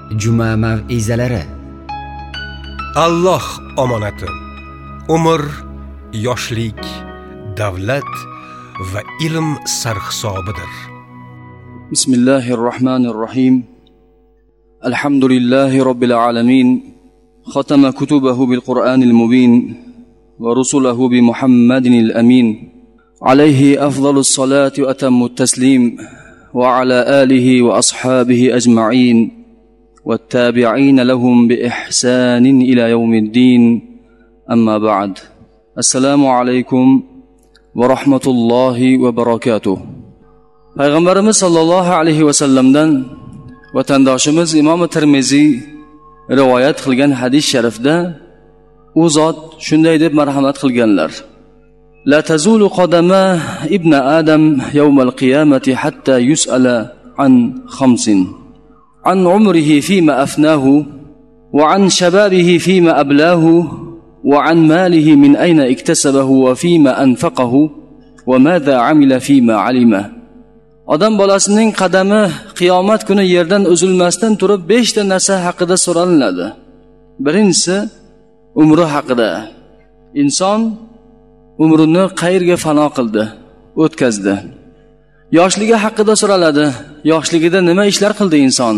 Juma mav'izalari. Alloh omonati, umr, yoshlik, davlat va ilm sarhisobidir. Bismillahirrohmanirrohim. Alhamdulillahi robbil alamin. Khatama kutubahu bil Qur'anil mubin wa rusulahu bi Muhammadinil amin. Alayhi afdalus salati wa atammut taslim wa ala alihi wa ashabihi ajma'in. والتابعين لهم بإحسان إلى يوم الدين أما بعد السلام عليكم ورحمة الله وبركاته. Payg'ambarimiz sollallohu alayhi va sallamdan vatandoshimiz Imom Tirmiziy rivoyat qilgan hadis sharifda u zot shunday deb marhamat qilganlar: La tazulu qadama ibn Adam yawmal qiyamati hatta yus'ala an khamsin. عن عمره فيما أفناه وعن شبابه فيما أبلاه وعن ماله من أين اكتسبه وفيما أنفقه وماذا عمل فيما علمه. Odam bolasining qadami qiyomat kuni yerdan uzilmasdan turib 5 ta narsa haqida so'ralinadi. Birinchisi umri haqida. Inson umrini qayerga fano qildi, o'tkazdi. Yoshligi haqida so'raladi. Yoshligida nima ishlar qildi inson?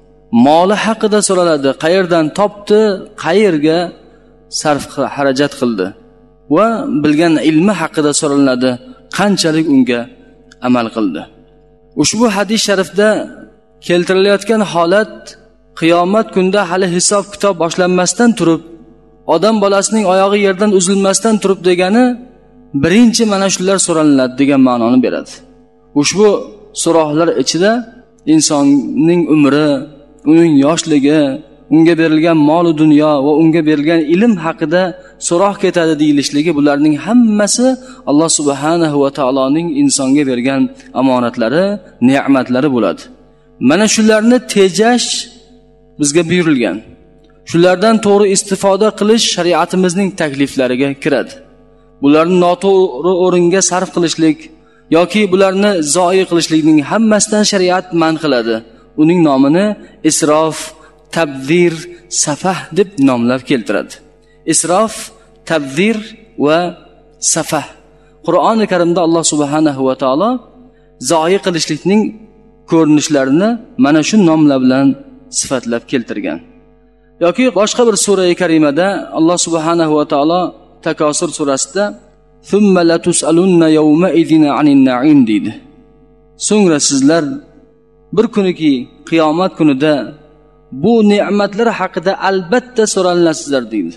Moli haqida so'raladi. Qayerdan topdi, qayerga sarf xarajat qildi? Va bilgan ilmi haqida so'ralinadi. Qanchalik unga amal qildi? Ushbu hadis sharifda keltirilayotgan holat qiyomat kunida hali hisob kitob boshlanmasdan turib, odam bolasining oyog'i yerdan uzilmasdan turib degani birinchi mana shular so'ralinadi degan ma'noni beradi. Ushbu so'roqlar ichida insonning umri, uning yoshligi, unga berilgan mol va dunyo va unga berilgan ilm haqida so'roq ketadi deyilishligi, bularning hammasi Alloh subhanahu va taoloning insonga bergan omonatlari, ne'matlari bo'ladi. Mana shularni tejash bizga buyurilgan. Shulardan to'g'ri istifoda qilish shariatimizning takliflariga kiradi. Bularni noto'g'ri o'ringa sarf qilishlik yoki bularni zoyi qilishlikning hammasidan shariat man qiladi. Uning nomini isrof, tabzir, safah deb nomlab keltiradi. Isrof, tabzir va safah. Qur'oni Karimda Alloh subhanahu va taolo zoyi qilishlikning ko'rinishlarini mana shu nomlar bilan sifatlab keltirgan. Yoki boshqa bir sura-i karimada Alloh subhanahu va taolo Takosur surasida ثم لتسألن يومئذ عن النعيم deydi. So'ngra sizlar bir kuniki qiyomat kunida bu ne'matlar haqida albatta so'ralasizlar deydi.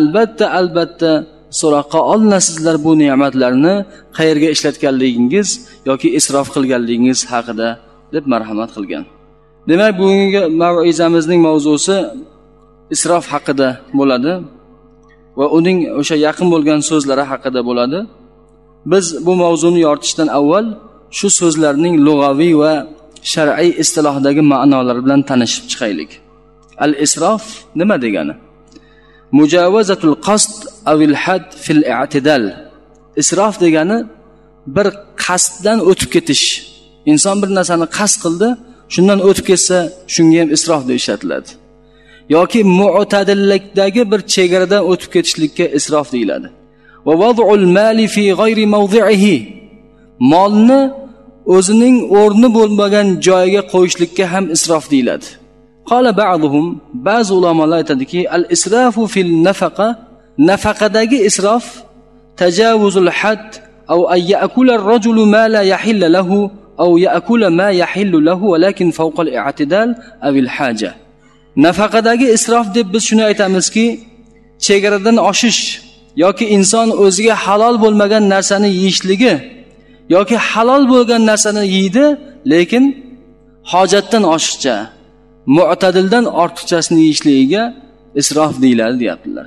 Albatta so'roqqa olinasizlar bu ne'matlarni qayerga ishlatganligingiz yoki isrof qilganligingiz haqida deb marhamat qilgan. Demak, bugungi mav'izamizning mavzusi isrof haqida bo'ladi va uning o'sha yaqin bo'lgan so'zlari haqida bo'ladi. Biz bu mavzuni yoritishdan avval shu so'zlarning lug'aviy va shar'iy istilohdagi ma'nolari bilan tanishib chiqaylik. Al-isrof nima degani? Mujavazatul qasd avil had fil i'tidal. Isrof degani bir qasddan o'tib ketish. Inson bir narsani qasd qildi, shundan o'tib ketsa, shunga ham isrof deb ishlatiladi. yoki mu'tadillikdagi bir chegaradan o'tib ketishlikka isrof deyiladi. Va wad'ul mali fi g'ayri mawdi'ihi. Molni o'zining o'rni bo'lmagan joyiga qo'yishlikka ham isrof deyiladi. Qala ba'dhum, ba'zi ulamolar aytadiki, al-israfu fil nafaqa, nafaqadagi isrof tajawuzul had aw ay ya'kula ar-rajulu ma la yahillu lahu aw ya'kula ma yahillu lahu walakin fawqa al-i'tidal aw al-haja. Nafaqadagi isrof deb biz shuni aytamizki, chegaradan oshish yoki inson o'ziga halol bo'lmagan narsani yeyishligi yoki halol bo'lgan narsani yeydi, lekin hojatdan oshiqcha, mu'tadildan ortiqchasini yeyishligiga isrof deyiladi deyaptilar.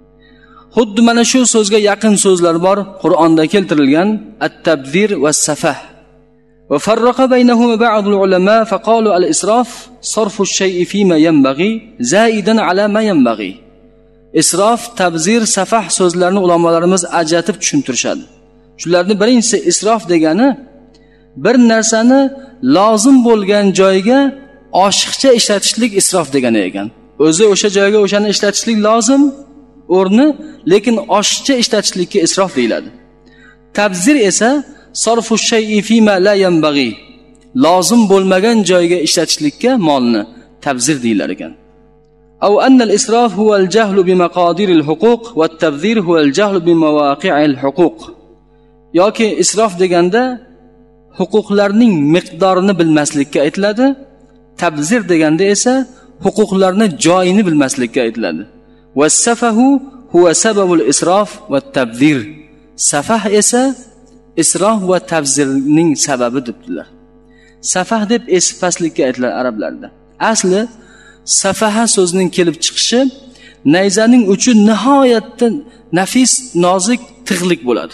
Xuddi mana shu so'zga yaqin so'zlar bor Qur'onda keltirilgan at-tabzir va safah. Va farraqa baynahuma ba'd al-ulama faqalu al-israf sarfu ash-shay'i fima yanbaghi zaidan ala ma yanbaghi. Isrof, tabzir, safah so'zlarini ulamolarimiz ajratib tushuntirishadi. Shularning birinchisi isrof degani bir narsani lozim bo'lgan joyga oshiqcha ishlatishlik isrof degani ekan. O'zi o'sha joyga o'shani ishlatishlik lozim o'rni, lekin oshiqcha ishlatishlikka isrof deyiladi. Tabzir esa sarfu shay'i fima la yanbaghi, lozim bo'lmagan joyga ishlatishlikka molni tabzir deyilar ekan. Aw anna al-israf huwa al-jahlu bi maqadir al-huquq va at-tabzir huwa al-jahlu bi mawaqi'i al-huquq. Yoki isrof deganda huquqlarning miqdorini bilmaslikka aytiladi. Tabzir deganda esa huquqlarning joyini bilmaslikka aytiladi. Was-safahu huwa sababul israf va at-tabzir. Safah esa isrof va tabzirning sababi debdilar. Safah deb esipaslikka aytilar arablarda. Asli safaha so'zining kelib chiqishi nayzaning uchi nihoyatda nafis, nozik, tig'lik bo'ladi.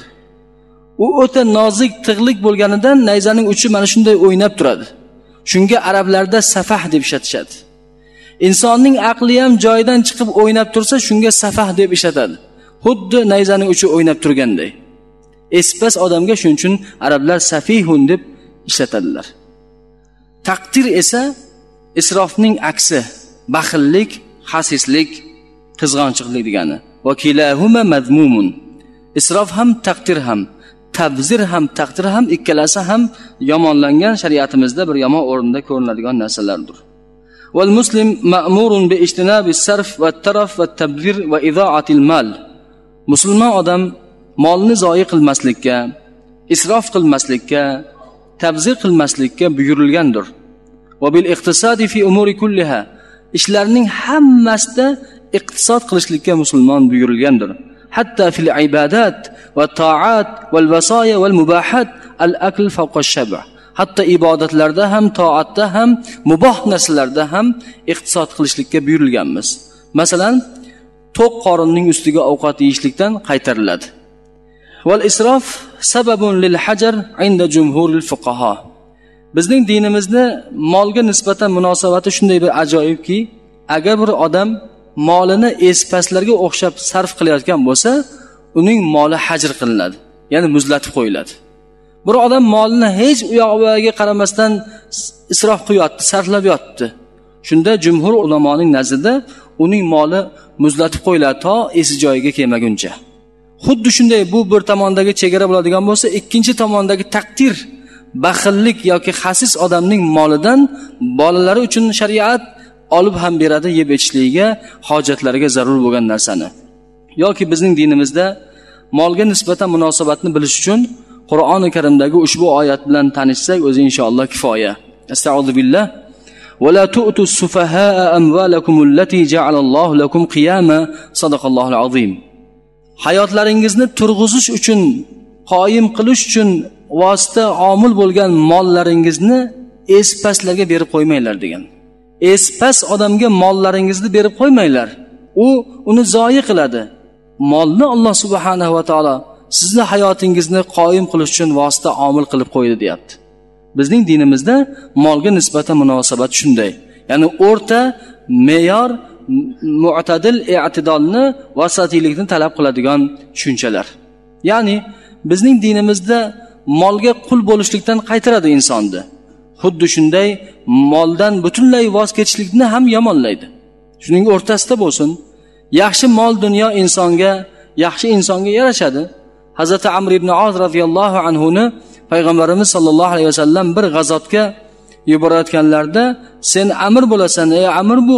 U o'ta nozik, tig'lik bo'lganidan nayzaning uchi mana shunday o'ynab turadi. Shunga arablarda safah deb ishlatishadi. Insonning aqli ham joyidan chiqib o'ynab tursa, shunga safah deb ishlatadi. Xuddi nayzaning uchi o'ynab turganday. Espas odamga shuning uchun arablar safihun deb ishlatadilar. Taqdir esa isrofning aksi, baxillik, xasislik, qizg'onchiqlik degani. Va kilahuma mazmumun. Isrof ham, taqdir ham, tabzir ham, taqdir ham ikkalasi ham yomonlangan, shariatimizda bir yomon o'rinda ko'rinadigan narsalardir. Wal muslim ma'murun bi ijtinabis sarf va taraf va tabzir va idoatil mal. Musulmon odam molni zoyi qilmaslikka, isrof qilmaslikka, tabzir qilmaslikka buyurilgandir. Va bil iqtisodi fi umuri kulliha. Ishlarning hammasida iqtisod qilishlikka musulmon buyurilgandir. Hatta fil ibadat va ta'at val vasaya val mubahat al akl fawqa ash-shab'. Hatto ibodatlarda ham, toatda ham, muboh narsalarda ham iqtisod qilishlikka buyurilganmiz. Masalan, to'q qorinning ustiga ovqat yeyishlikdan qaytariladi. Val isrof sababun lil hajar inda jumhuril fuqaha. Bizning dinimizda molga nisbatan munosabati shunday bir ajoyibki, agar bir odam molini espaslarga o'xshab sarf qilayotgan bo'lsa, uning moli hajr qilinadi, ya'ni muzlatib qo'yiladi. Bir odam molini hech u yoq bu yoqqa qaramasdan isrof qilyapti, sarflab yotdi. Shunda jumhur ulamoning nazdida uning moli muzlatib qo'yiladi to esi joyiga kelmaguncha. Xuddi shunday bu bir tomondagi chegara bo'ladigan bo'lsa, ikkinchi tomondagi taqdir, baxillik yoki xasis odamning molidan bolalari uchun shariat olib ham beradi, yeb ichishligiga, hojatlariga zarur bo'lgan narsani. Yoki bizning dinimizda molga nisbatan munosabatni bilish uchun Qur'oni Karimdagi ushbu oyat bilan tanishsak o'zi inshaalloh kifoya. Astag'firu billah. Va la tu'tus sufahaa amwalakum allati ja'alallohu lakum qiyama. Sadaqallohul azim. Hayotlaringizni turg'izish uchun, qoyim qilish uchun vosita omil bo'lgan mollaringizni espaslarga berib qo'ymanglar degan. Espas odamga mollaringizni berib qo'ymanglar. U uni zoyi qiladi. Molni Alloh subhanahu va taolo sizni hayotingizni qoyim qilish uchun vosita omil qilib qo'ydi, deyapti. Bizning dinimizda molga nisbatan munosabat shunday. Ya'ni o'rta, me'yor, mu'tadil, i'tidolni, vasatiylikni talab qiladigan tushunchalar. Ya'ni bizning dinimizda molga qul bo'lishlikdan qaytaradi insonni. Xuddi shunday moldan butunlay voz kechishlikni ham yomonlaydi. Shuning o'rtasida bo'lsin. Yaxshi mol dunyo insonga, yaxshi insonga yarashadi. Hazrat Amr ibn Az radhiyallohu anhu ni payg'ambarimiz sollallohu alayhi vasallam bir g'azotga yuborayotganlarida, sen amir bo'lasan, ey amir, bu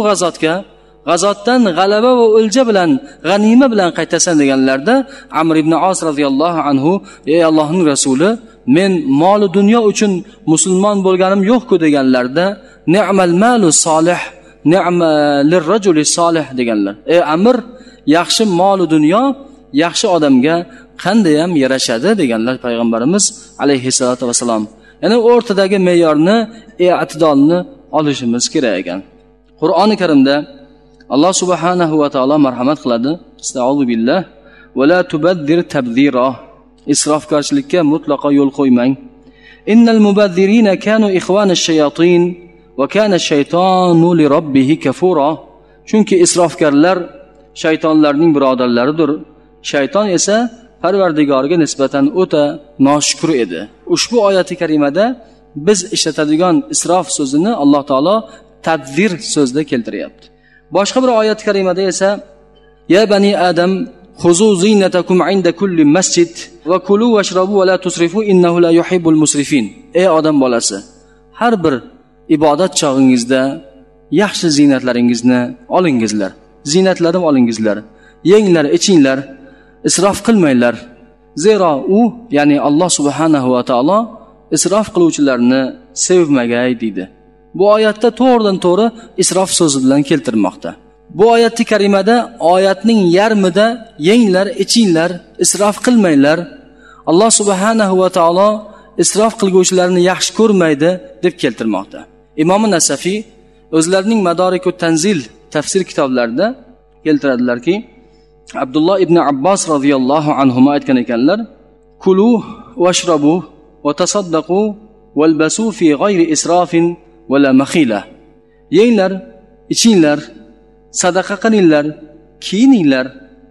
g'azotdan g'alaba va o'lja bilan, g'anima bilan qaytasan deganlarda, Amr ibn Az radhiyallohu anhu, ey Allohning rasuli, men moli dunyo uchun musulmon bo'lganim yo'q-ku deganlarda, ni'mal malu solih, ni'ma lirrajuli solih deganlar. Ey amir, yaxshi moli dunyo yaxshi odamga qanday ham yarashadi deganlar payg'ambarimiz alayhissalatu vasallam. Ya'ni o'rtadagi me'yorni, i'tidolni olishimiz kerak ekan. Qur'oni Karimda Alloh subhanahu va taolo marhamat qiladi. Astag'firu billah. Va la tubaddir tabdira. Isrofgarchilikka mutlaqo yo'l qo'ymang. Innal mubazzirina kanu ikhwanash shayatin va kana ash-shaytonu li robbih kafura. Chunki isrofgarlar shaytonlarning birodarlaridir. Shayton esa Parvardigorga nisbatan o'ta noshukr edi. Ushbu oyati karimada biz ishlatadigan isrof so'zini Alloh taolo tadvir so'zda keltiryapti. Boshqa bir oyat karimada esa ya bani adam khuzu zinatakum inda kulli masjid va kulu washrabu va la tusrifu innahu la yuhibbul musrifin. Ey odam bolasi, har bir ibodat chog'ingizda yaxshi ziynatlaringizni olingizlar. Ziynatlarim olingizlar. Yenglar, ichinglar, isrof qilmanglar. Zero u, ya'ni Alloh subhanahu va taolo isrof qiluvchilarni sevmagay deydi. Bu oyatda to'g'ridan to'g'ri isrof so'zi bilan keltirmoqda. Bu oyatni karimada oyatning yarmida yenglar, ichinglar, isrof qilmanglar. Alloh subhanahu va taolo isrof qilguvchilarni yaxshi ko'rmaydi deb keltirmoqda. Imom Nasafiy o'zlarining Madarikut Tanzil tafsir kitoblarida keltiradilarki, Abdullah ibn Abbos radhiyallohu anhuma aytgan ekanlar: "Kulu washrabu va tasaddaqu walbasu fi g'ayri israfin va la makhila." Yenglar, ichinglar, sadaqa qilinglar, kiyininglar,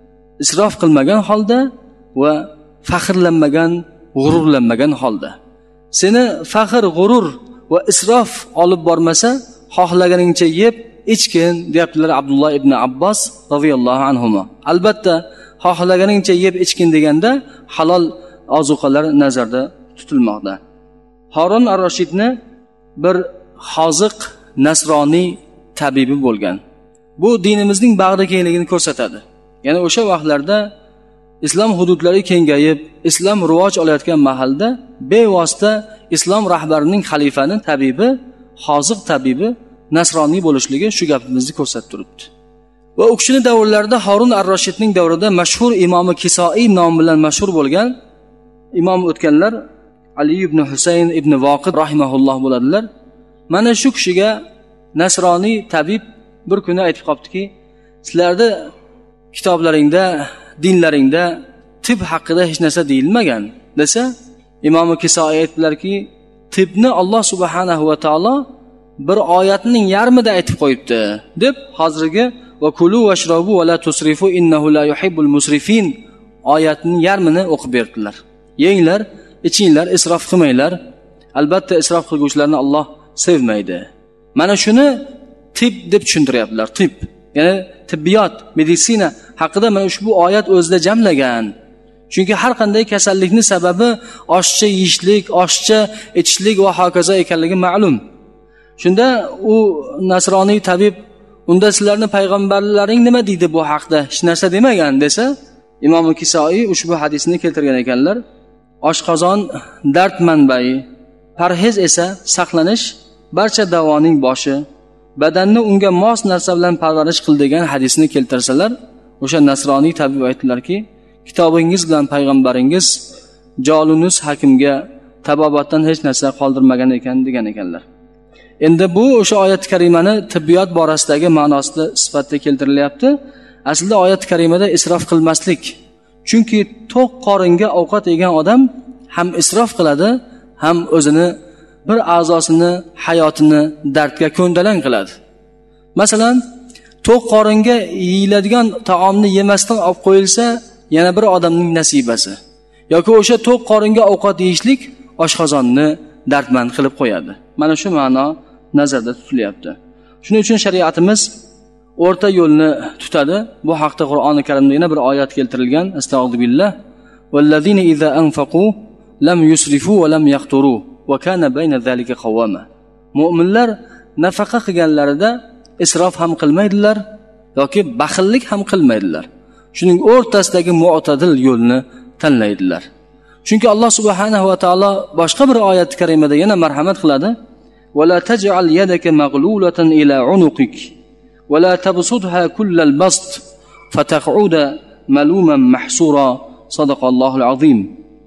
isrof qilmagan holda va faxrlanmagan, g'ururlanmagan holda. Seni faxr, g'urur va isrof olib bormasa, xohlaganingcha yeb, ichgin deyaptilar Abdullah ibn Abbos radhiyallohu anhuma. Albatta, xohlaganingcha yeb, ichgin deganda halol ozuqalar nazarda tutilmoqda. Harun ar-Rashidni bir hoziq nasroniy tabibi bo'lgan. Bu dinimizning bag'ri kengligini ko'rsatadi. Ya'ni o'sha vaqtlarda islom hududlari kengayib, islom rivoj olayotgan mahalda bevosita islom rahbarining xalifani tabibi, hoziq tabibi nasroniy bo'lishligi shu gapimizni ko'rsatib turibdi. Va u kishining davrlarida Harun ar-Rashidning davrida mashhur imomi Kisoi nom bilan mashhur bo'lgan imom o'tganlar Ali ibn Husayn ibn Voqid rahimahulloh bo'ladilar. Mana shu kishiga nasroniy tabib bir kuni aytib qoptiki, sizlarda kitoblaringda, dinlaringda tib haqida hech narsa deyilmagan desa, imom Kisoi aytdilarki, tibni Alloh subhanahu va taolo bir oyatning yarmida aytib qo'yibdi deb hozirgi va kulu washrabu va la tusrifu innahu la yuhibbul musrifin oyatning yarmini o'qib berdilar. Yenglar, ichinglar, isrof qilmanglar. Albatta isrof qilguvchilarni Alloh sevmaydi. Mana shuni tib deb tushuntiryaptilar. Tib, ya'ni tibbiyot, meditsina haqida mana ushbu oyat o'zida jamlagan. Chunki har qanday kasallikni sababi oshcha yeyishlik, oshcha ichishlik va hokazo ekanligi ma'lum. Shunda u nasroniy tabib unda sizlarning payg'ambarlaring nima deydi bu haqda? Hech narsa demagan desa, Imom Kisoi ushbu hadisni keltirgan ekanlar. Oshqozon dard manbai, parhez esa saqlanish barcha davoning boshi. Badanni unga mos narsa bilan parvarish qil degan hadisni keltirsalar, o'sha nasroniy tabib aytdilarki, kitobingiz bilan payg'ambaringiz Jolunus hakimga tabobatdan hech narsa qoldirmagan ekan degan ekanlar. Endi bu o'sha oyat karimani tibbiyot borasidagi ma'nosida sifatida keltirilyapti. Aslida oyat karimada isrof qilmaslik. Chunki to'q qoringa ovqat yegan odam ham isrof qiladi, ham o'zini bir a'zosini, hayotini dardga ko'ndalang qiladi. Masalan, to'q qoringa yeyiladigan taomni yemasdan olib qo'yilsa, yana bir odamning nasibasi. Yoki o'sha to'q qoringa ovqat yeyishlik oshqozonni dardmand qilib qo'yadi. Mana shu ma'no nazarda tutilyapti. Shuning uchun shariatimiz o'rta yo'lni tutadi. Bu haqda Qur'oni Karimda yana bir oyat keltirilgan. Astagfirullah. Vallazina iza anfaqu lam yusrifu va lam yaqturu va kana bayna zalika qawama. Mu'minlar nafaqa qilganlarida isrof ham qilmaydilar yoki baxillik ham qilmaydilar. Shuning o'rtasidagi mu'tadil yo'lni tanlaydilar. Chunki Alloh subhanahu va taolo boshqa bir oyat karimada yana marhamat qiladi. Va la taj'al yadaka maghlulatan ila unuqik va la tabsutha kullal bast fataq'uda maluman mahsura. Sadaqallohul azim.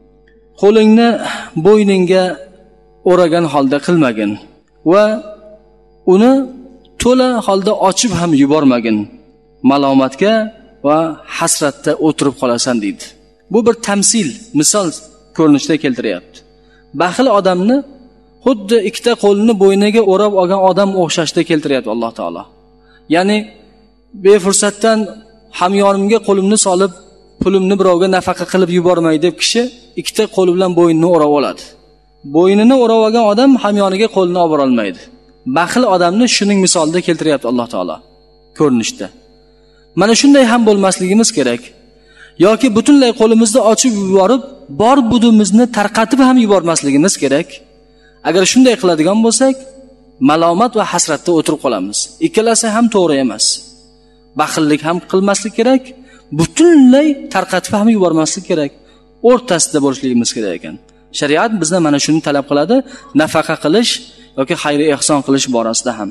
Qo'lingni bo'yningga o'ragan holda qilmagin va uni to'la holda ochib ham yubormagin. Malomatga va hasratda o'tirib qolasan deydi. Bu bir tamsil, misol ko'rinishda keltiryapti. Baxil odamni xuddi ikkita qo'lini bo'yniga o'rab olgan odam o'xshashda keltiryapti Alloh taolo. Ya'ni befursatdan hamyonimga qo'limni solib, pulimni birovga nafaqa qilib yubormay deb kishi ikkita qo'li bilan bo'ynini o'rab oladi. Bo'ynini o'rab olgan odam hamyoniga qo'lini olib bora olmaydi. baxil odamni shuning misolida keltiryapti Alloh taolo ko'rinishda. Mana shunday ham bo'lmasligimiz kerak. Yoki butunlay qo'limizni ochib yuborib, bor budimizni tarqatib ham yubormasligimiz kerak. Agar shunday qiladigan bo'lsak, malomat va hasratda o'tirib qolamiz. Ikkalasi ham to'g'ri emas. Baxillik ham qilmaslik kerak, butunlay tarqatib ham yubormaslik kerak. O'rtasida bo'lishligimiz kerak ekan. Shariat bizdan mana shuni talab qiladi, nafaqa qilish yoki xayr ehson qilish borasida ham.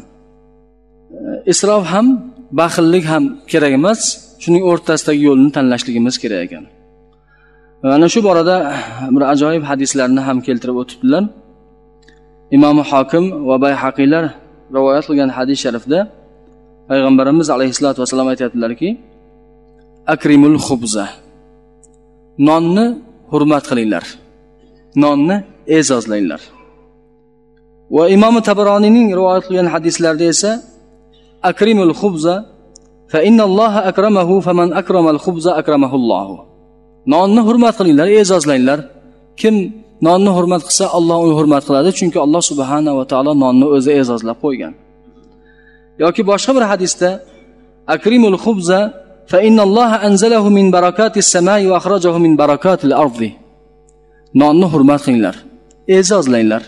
Isrof ham, baxillik ham kerak emas. Shuning o'rtasidagi yo'lni tanlashligimiz kerak ekan. Mana shu borada bir ajoyib hadislarni ham keltirib o'tibdilar. Imom Hokim va Bayhaqiylar rivoyat qilgan hadis sharifda Payg'ambarimiz alayhisolatu vasallam aytadilarki: "Akrimul khubza." Nonni hurmat qilinglar. Nonni e'zozlanglar. Va Imom Tabaronining rivoyat qilgan hadislarida esa "Akrimul khubza fa innalloha akramahu faman akramal khubza akramahulloh." Nonni hurmat qilinglar, e'zozlanglar. Kim nonni hurmat qilsa, Alloh uni hurmat qiladi, chunki Alloh subhanahu va taolo nonni o'zi e'zozlab qo'ygan. Yoki boshqa bir hadisda "Akrimul khubza fa innalloha anzalahu min barakatis samai va akhrajahu min barakatil ardi." Nonni hurmat qilinglar, e'zozlanglar.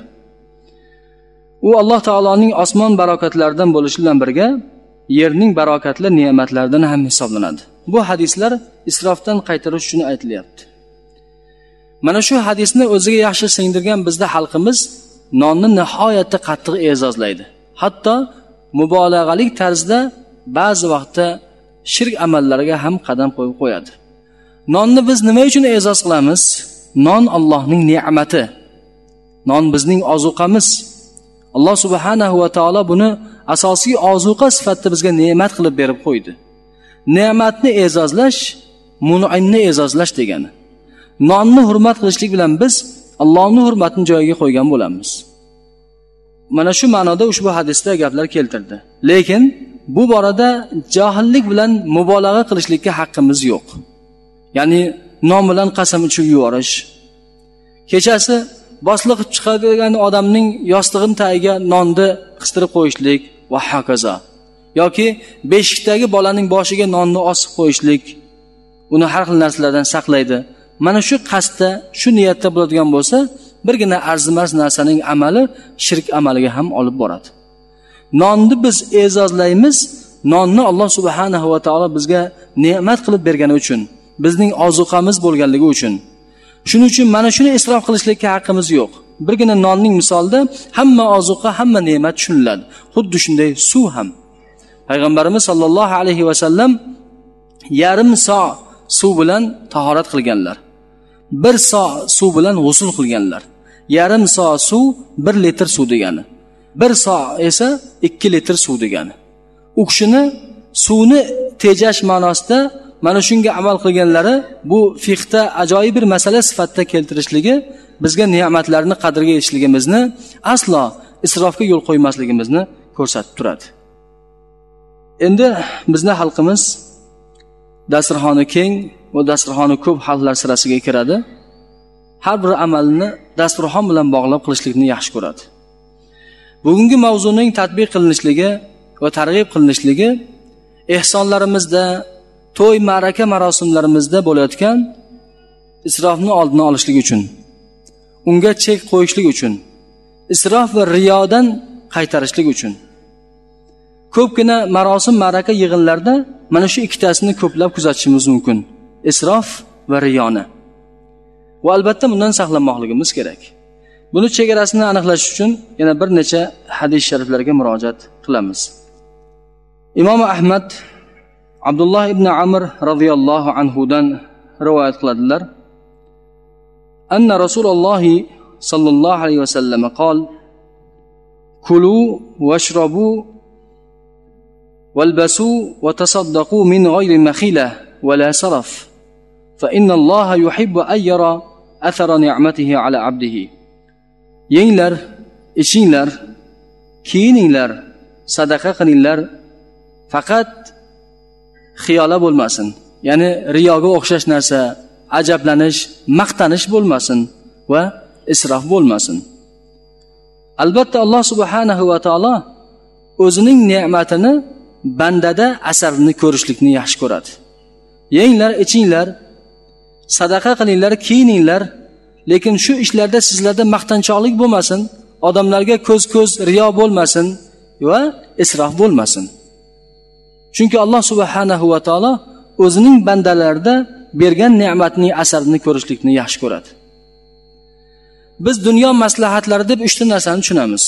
U Alloh taoloning osmon barokatlaridan bo'lishi bilan birga yerning barokatli ne'matlaridan ham hisoblanadi. Bu hadislar isrofdan qaytarish uchun aytilyapti. Mana shu hadisni o'ziga yaxshi singdirgan bizda xalqimiz nonni nihoyatda qattiq e'zozlaydi. Hatto mubolag'alik tarzda ba'zi vaqtda shirk amallariga ham qadam qo'yib qo'yadi. Nonni biz nima uchun e'zoz qilamiz? Non Allohning ne'mati. Non bizning ozuqamiz. Alloh subhanahu va taolo buni asosiy ozuqa sifatida bizga ne'mat qilib berib qo'ydi. Ne'matni e'zozlash, mun'imni e'zozlash degani. Nonni hurmat qilishlik bilan biz Allohning hurmatini joyiga qo'ygan bo'lamiz. Mana shu ma'noda ushbu hadisda gaplar keltirdi. Lekin bu borada johillik bilan mubolag'a qilishlikka haqqimiz yo'q. Ya'ni non bilan qasam ichib yuborish. Kechasi bosliq chiqadigan odamning yostig'ini tagiga nonni qistirib qo'yishlik va hokazo. Yoki beshikdagi bolaning boshiga nonni osib qo'yishlik uni har xil narsalardan saqlaydi. Mana shu qasdda, shu niyatda bo'ladigan bo'lsa, birgina arzimas narsaning amali shirk amaliga ham olib boradi. Nonni biz e'zozlaymiz, nonni Alloh subhanahu va taolo bizga ne'mat qilib bergani uchun, bizning ozuqamiz bo'lganligi uchun. Shuning uchun mana shuni isrof qilishlikka haqqimiz yo'q. Birgina nonning misolida hamma ozuqa, hamma ne'mat tushuniladi. Xuddi shunday suv ham. Payg'ambarimiz sollallohu alayhi va sallam yarim so suv bilan tahorat qilganlar. 1 so suv bilan g'usl qilganlar. Yarim so suv 1 litr suv degani. 1 so esa 2 litr suv degani. U kishini suvni tejash ma'nosida mana shunga amal qilganlari bu fiqhda ajoyib bir masala sifatida keltirishligi bizga ne'matlarni qadriga yetishligimizni, aslo isrofga yo'l qo'ymasligimizni ko'rsatib turadi. Endi bizning xalqimiz dasturxoni keng va dasturxoni ko'p xalqlar sirasiga kiradi. Har bir amalni dasturxon bilan bog'lab qilishlikni yaxshi ko'radi. Bugungi mavzuning tatbiq qilinishligi va targ'ib qilinishligi ehsonlarimizda, to'y, ma'raka marosimlarimizda bo'layotgan isrofni oldini olishlik uchun, unga chek qo'yishlik uchun, isrof va riyodan qaytarishlik uchun. Ko'pgina marosim, ma'raka yig'inlarda mana shu ikkitasini ko'plab kuzatishimiz mumkin. Isrof va riyoni. Va albatta bundan saqlanmoqligimiz kerak. Buni chegarasini aniqlash uchun yana bir necha hadis shariflarga murojaat qilamiz. Imom Ahmad Abdullah ibn Amr radhiyallohu anhu dan rivoyat qiladilar. Anna Rasululloh sallallohu alayhi vasallam qol: "Kulu washrabu walbasu wa tasaddaqu min ghayri makhila wa la saraf, fa inna Alloha yuhibbu an yara athara ni'matihi ala 'abdihi." Yenglar, ichinglar, kiyininglar, sadaqa qilinglar, faqat xiyola bo'lmasin. Ya'ni riyoga o'xshash narsa, ajablanish, maqtanish bo'lmasin va isrof bo'lmasin. Albatta Alloh subhanahu va taolo o'zining ne'matini bandada asarini ko'rishlikni yaxshi ko'radi. Yenglar, ichinglar, sadaqa qilinglar, kiyininglar, lekin shu ishlarda sizlarda maqtanchoqlik bo'lmasin, odamlarga ko'z riyo bo'lmasin va isrof bo'lmasin. Chunki Alloh subhanahu va taolo o'zining bandalarida bergan ne'matning asarini ko'rishlikni yaxshi ko'radi. Biz dunyo maslahatlari deb 3 ta narsani tushunamiz.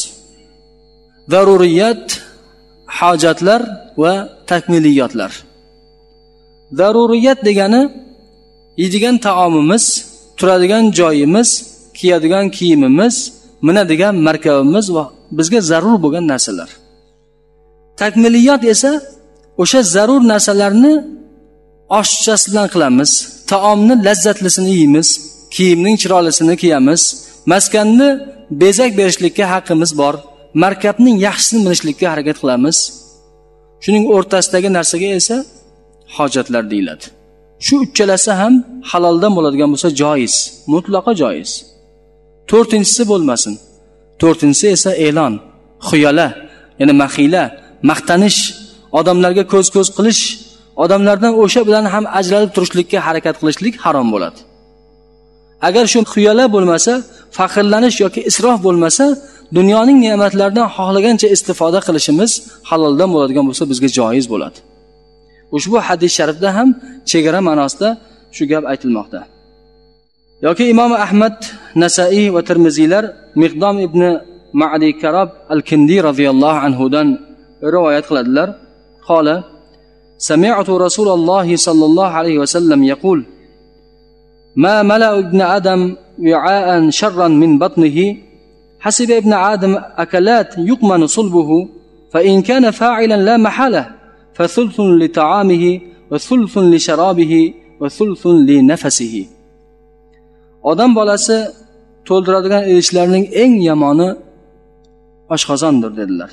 Zaruriyat, hojatlar va takmiliyatlar. Zaruriyat degani yeydigan taomimiz, turadigan joyimiz, kiyadigan kiyimimiz, minadigan markabimiz va bizga zarur bo'lgan narsalar. Takmiliyat esa o'sha zarur narsalarni oshchasidan qilamiz, taomni lazzatlisini yeymiz, kiyimning chiroylisini kiyamiz, maskanni bezak berishlikka haqqimiz bor, markabning yaxshisini minishlikka harakat qilamiz. Shuning o'rtasidagi narsaga esa hojatlar deyiladi. Shu uchalasi ham haloldan bo'ladigan bo'lsa joiz, mutlaqo joiz. To'rtinchisi bo'lmasin. To'rtinchisi esa e'lon, xuyala, ya'ni maxila, maqtanish, odamlarga ko'z qilish, odamlardan o'sha bilan ham ajralib turishlikka harakat qilishlik harom bo'ladi. Agar shu xuyala bo'lmasa, faxrlanish yoki isrof bo'lmasa, dunyoning ne'matlaridan xohlagancha istifoda qilishimiz haloldan bo'ladigan bo'lsa bizga joiz bo'ladi. Ushbu hadis sharifda ham chegara ma'nosida shu gap aytilmoqda. Yoki Imom Ahmad, Nasa'iy va Tirmiziylar Miqdom ibn Ma'di Karab al-Kindi radhiyallohu anhu dan rivoyat qiladilar. Qala: Sami'tu Rasululloh sallallohu alayhi va sallam yaqul: Ma mala'u ibn Adam wi'a'an sharran min batnihi hasiba ibn Adam akalat yuqmanu sulbuhu fa in kana fa'ilan la mahala fa thuluthun li ta'amihi wa thuluthun li sharabihi wa thuluthun li nafasihi. Odam bolasi to'ldiradigan idishlarning eng yomoni oshqozondir dedilar.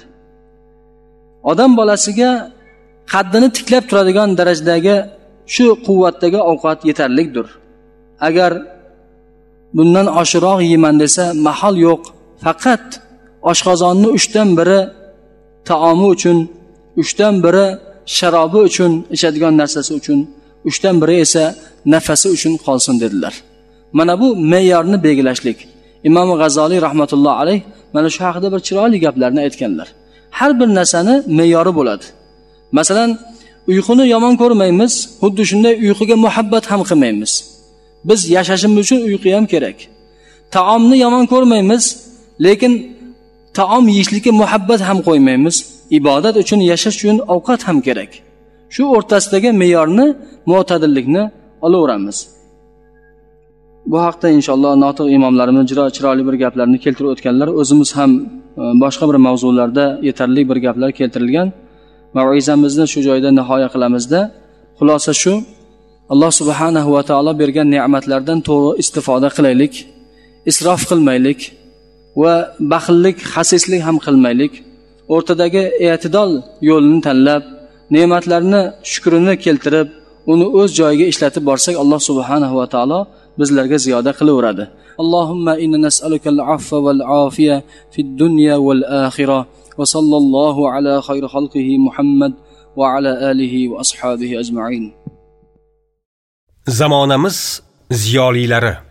Odam bolasiga qaddini tiklab turadigan darajadagi shu quvvatdagi ovqat yetarlidir. Agar bundan oshiroq yeyman desa mahol yo'q. Faqat oshqozonni 3dan biri taomi uchun, 3dan biri sharobi uchun, ichadigan narsasi uchun, 3dan biri esa nafasi uchun qolsin dedilar. Mana bu me'yorni belgilashlik. Imom G'azoliy rahmatulloh alayh mana shu haqida bir chiroyli gaplarni aytganlar. Har bir narsani me'yori bo'ladi. Masalan, uyquni yomon ko'rmaymiz, xuddi shunday uyquga muhabbat ham qilmaymiz. Biz yashashimiz uchun uyqu ham kerak. Taomni yomon ko'rmaymiz, lekin taom yeyishlikka muhabbat ham qo'ymaymiz. Ibodat uchun, yashash uchun ovqat ham kerak. Shu o'rtasidagi me'yorni, mo'tadillikni olaveramiz. Bu haqda inshaalloh notiq imomlarimiz chiroyli bir gaplarni keltirib o'tganlar. O'zimiz ham boshqa bir mavzularda yetarli bir gaplar keltirilgan. Mav'izamizni shu joyda nihoya qilamizda, xulosa shu: Alloh subhanahu va taolo bergan ne'matlardan to'g'ri istifoda qilaylik, isrof qilmaylik va baxillik, xasislik ham qilmaylik. O'rtadagi e'tidol yo'lini tanlab, ne'matlarni shukrini keltirib, uni o'z joyiga ishlatib borsak, Alloh subhanahu va taolo bizlarga ziyoda qilaveradi. Allohumma inna nas'alukal afva wal afiya fid dunya wal akhirah va sallallohu ala khayri xalqihi Muhammad va ala alihi va ashabihi ajma'in. Zamonamiz ziyolilari